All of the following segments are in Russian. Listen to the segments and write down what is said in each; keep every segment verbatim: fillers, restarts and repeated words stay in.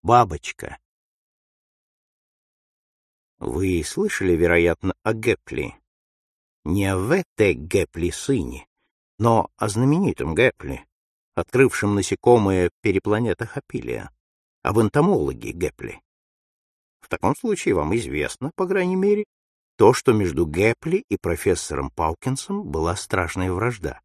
Бабочка. Вы слышали, вероятно, о Гепли. Не о В Т Гепли сыне, но о знаменитом Гепли, открывшем насекомое перепланета Хапилия, об энтомологе Гепли. В таком случае вам известно, по крайней мере, то, что между Гепли и профессором Паукинсом была страшная вражда.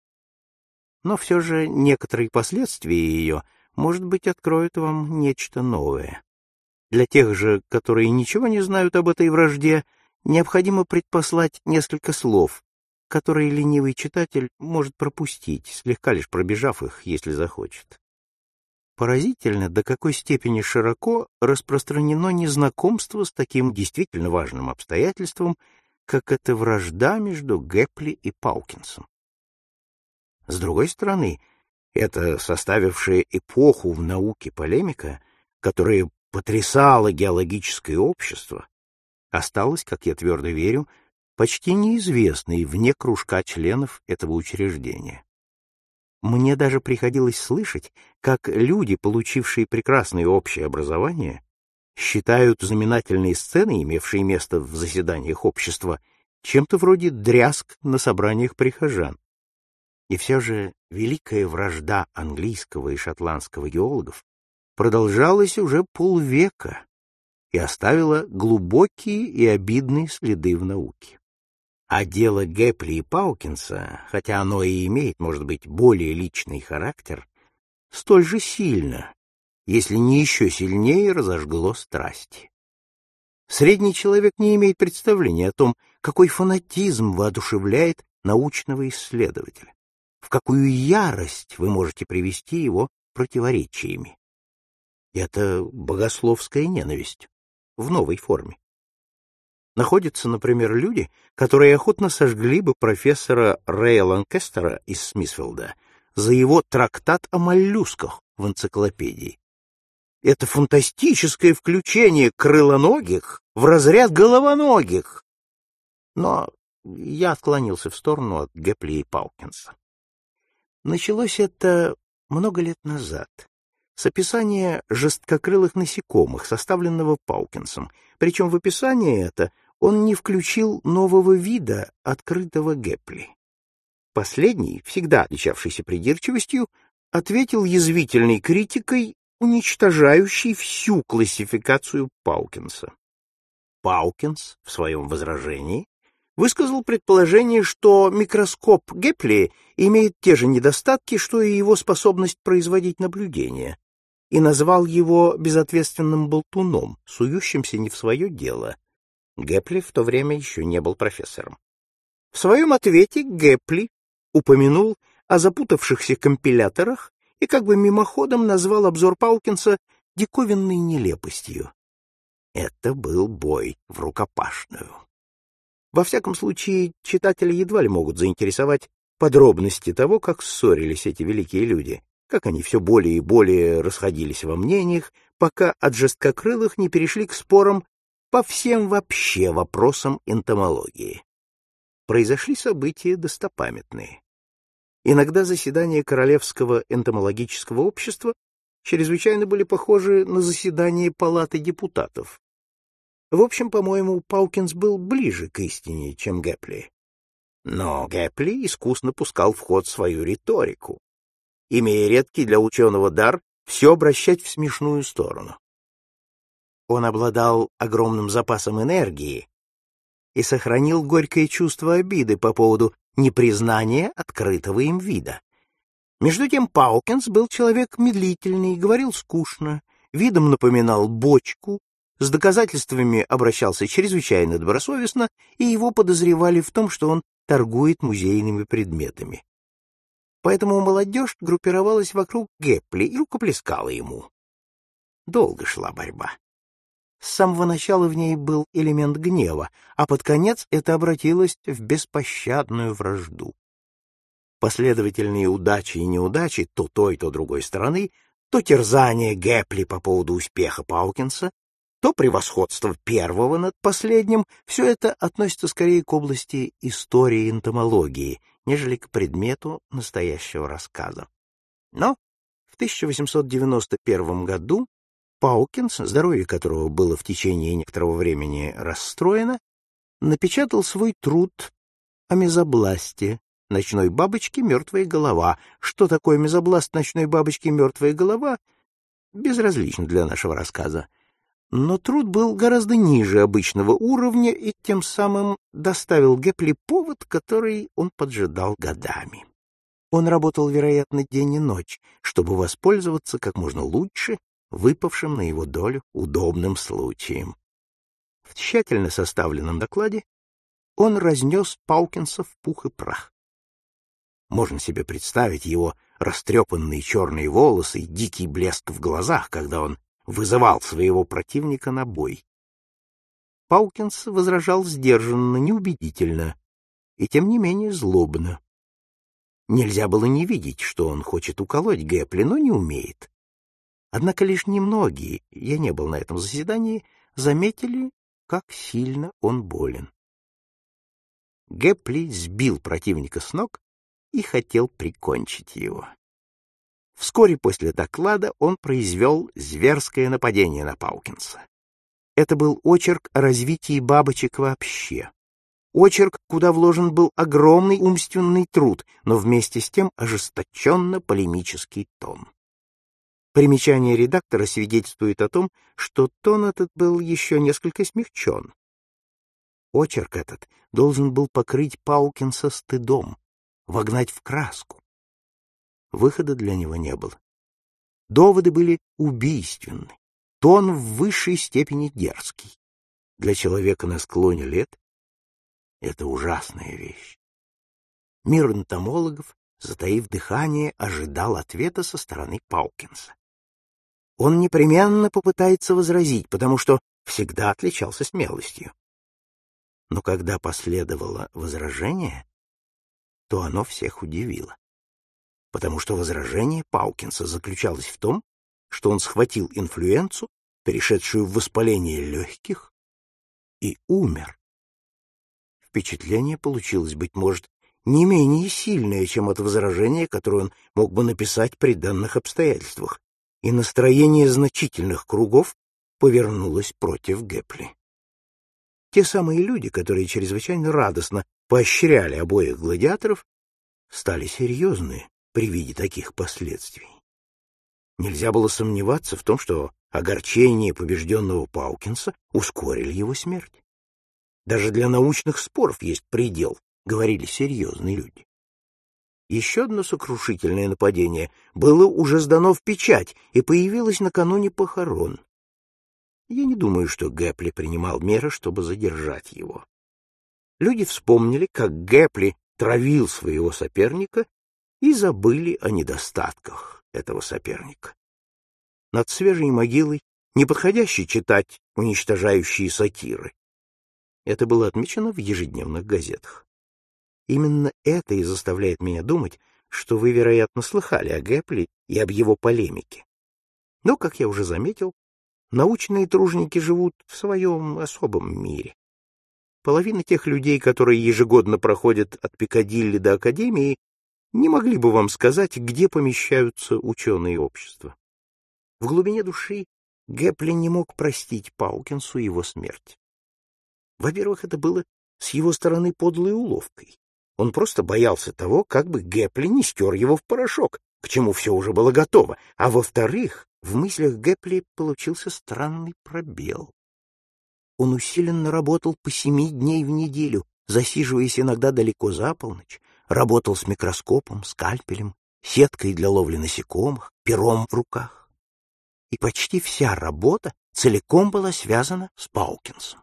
Но все же некоторые последствия ее, может быть, откроют вам нечто новое. Для тех же, которые ничего не знают об этой вражде, необходимо предпослать несколько слов, которые ленивый читатель может пропустить, слегка лишь пробежав их, если захочет. Поразительно, до какой степени широко распространено незнакомство с таким действительно важным обстоятельством, как эта вражда между Гепли и Паукинсом. С другой стороны, эта составившая эпоху в науке полемика, которая потрясала геологическое общество, осталась, как я твердо верю, почти неизвестной вне кружка членов этого учреждения. Мне даже приходилось слышать, как люди, получившие прекрасное общее образование, считают знаменательные сцены, имевшие место в заседаниях общества, чем-то вроде дрязг на собраниях прихожан. И все же великая вражда английского и шотландского геологов продолжалась уже полвека и оставила глубокие и обидные следы в науке. А дело Гепли и Паукинса, хотя оно и имеет, может быть, более личный характер, столь же сильно, если не еще сильнее, разожгло страсти. Средний человек не имеет представления о том, какой фанатизм воодушевляет научного исследователя, в какую ярость вы можете привести его противоречиями. Это богословская ненависть в новой форме. Находятся, например, люди, которые охотно сожгли бы профессора Рэя Ланкестера из Смитфилда за его трактат о моллюсках в энциклопедии. Это фантастическое включение крылоногих в разряд головоногих. Но я отклонился в сторону от Гепли и Паукинса. Началось это много лет назад, с описания жесткокрылых насекомых, составленного Паукинсом, причем в описание это он не включил нового вида, открытого Гепли. Последний, всегда отличавшийся придирчивостью, ответил язвительной критикой, уничтожающей всю классификацию Паукинса. Паукинс в своем возражении высказал предположение, что микроскоп Гепли имеет те же недостатки, что и его способность производить наблюдения, и назвал его безответственным болтуном, сующимся не в свое дело. Гепли в то время еще не был профессором. В своем ответе Гепли упомянул о запутавшихся компиляторах и как бы мимоходом назвал обзор Паукинса диковинной нелепостью. Это был бой в рукопашную. Во всяком случае, читатели едва ли могут заинтересовать подробности того, как ссорились эти великие люди, как они все более и более расходились во мнениях, пока от жесткокрылых не перешли к спорам по всем вообще вопросам энтомологии. Произошли события достопамятные. Иногда заседания Королевского энтомологического общества чрезвычайно были похожи на заседания Палаты депутатов. В общем, по-моему, Паукинс был ближе к истине, чем Гепли. Но Гепли искусно пускал в ход свою риторику, имея редкий для ученого дар все обращать в смешную сторону. Он обладал огромным запасом энергии и сохранил горькое чувство обиды по поводу непризнания открытого им вида. Между тем Паукинс был человек медлительный, говорил скучно, видом напоминал бочку, с доказательствами обращался чрезвычайно добросовестно, и его подозревали в том, что он торгует музейными предметами. Поэтому молодежь группировалась вокруг Гепли и рукоплескала ему. Долго шла борьба. С самого начала в ней был элемент гнева, а под конец это обратилось в беспощадную вражду. Последовательные удачи и неудачи то той, то другой стороны, то терзание Гепли по поводу успеха Паукинса, то превосходство первого над последним — все это относится скорее к области истории энтомологии, нежели к предмету настоящего рассказа. Но в тысяча восемьсот девяносто первом году Паукинс, здоровье которого было в течение некоторого времени расстроено, напечатал свой труд о мезобласте ночной бабочки «Мертвая голова». Что такое мезобласт ночной бабочки «Мертвая голова» безразлично для нашего рассказа. Но труд был гораздо ниже обычного уровня и тем самым доставил Гепли повод, который он поджидал годами. Он работал, вероятно, день и ночь, чтобы воспользоваться как можно лучше выпавшим на его долю удобным случаем. В тщательно составленном докладе он разнес Паукинса в пух и прах. Можно себе представить его растрепанные черные волосы и дикий блеск в глазах, когда он вызывал своего противника на бой. Паукинс возражал сдержанно, неубедительно и, тем не менее, злобно. Нельзя было не видеть, что он хочет уколоть Гепли, но не умеет. Однако лишь немногие, я не был на этом заседании, заметили, как сильно он болен. Гепли сбил противника с ног и хотел прикончить его. Вскоре после доклада он произвел зверское нападение на Паукинса. Это был очерк о развитии бабочек вообще. Очерк, куда вложен был огромный умственный труд, но вместе с тем ожесточенно-полемический тон. Примечание редактора свидетельствует о том, что тон этот был еще несколько смягчен. Очерк этот должен был покрыть Паукинса стыдом, вогнать в краску. Выхода для него не было. Доводы были убийственны, тон в высшей степени дерзкий. Для человека на склоне лет это ужасная вещь. Мир энтомологов, затаив дыхание, ожидал ответа со стороны Паукинса. Он непременно попытается возразить, потому что всегда отличался смелостью. Но когда последовало возражение, то оно всех удивило. Потому что возражение Паукинса заключалось в том, что он схватил инфлюенцию, перешедшую в воспаление легких, и умер. Впечатление получилось, быть может, не менее сильное, чем от возражения, которое он мог бы написать при данных обстоятельствах, и настроение значительных кругов повернулось против Гепли. Те самые люди, которые чрезвычайно радостно поощряли обоих гладиаторов, стали серьезны при виде таких последствий. Нельзя было сомневаться в том, что огорчение побежденного Паукинса ускорили его смерть. Даже для научных споров есть предел, говорили серьезные люди. Еще одно сокрушительное нападение было уже сдано в печать и появилось накануне похорон. Я не думаю, что Гепли принимал меры, чтобы задержать его. Люди вспомнили, как Гепли травил своего соперника и забыли о недостатках этого соперника. Над свежей могилой неподходяще читать уничтожающие сатиры. Это было отмечено в ежедневных газетах. Именно это и заставляет меня думать, что вы, вероятно, слыхали о Гепли и об его полемике. Но, как я уже заметил, научные труженики живут в своем особом мире. Половина тех людей, которые ежегодно проходят от Пикадилли до Академии, не могли бы вам сказать, где помещаются ученые общества. В глубине души Гепли не мог простить Паукинсу его смерть. Во-первых, это было с его стороны подлой уловкой. Он просто боялся того, как бы Гепли не стер его в порошок, к чему все уже было готово. А во-вторых, в мыслях Гепли получился странный пробел. Он усиленно работал по семи дней в неделю, засиживаясь иногда далеко за полночь, работал с микроскопом, скальпелем, сеткой для ловли насекомых, пером в руках. И почти вся работа целиком была связана с Паукинсом.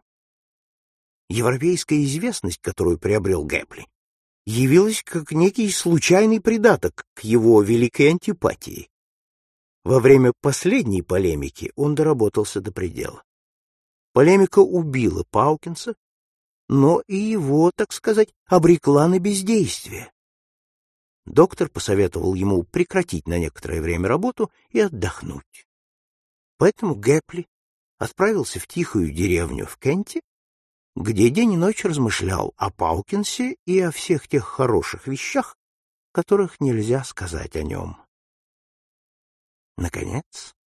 Европейская известность, которую приобрел Гепли, явилась как некий случайный придаток к его великой антипатии. Во время последней полемики он доработался до предела. Полемика убила Паукинса, но и его, так сказать, обрекла на бездействие. Доктор посоветовал ему прекратить на некоторое время работу и отдохнуть. Поэтому Гепли отправился в тихую деревню в Кенте, где день и ночь размышлял о Паукинсе и о всех тех хороших вещах, которых нельзя сказать о нем. Наконец,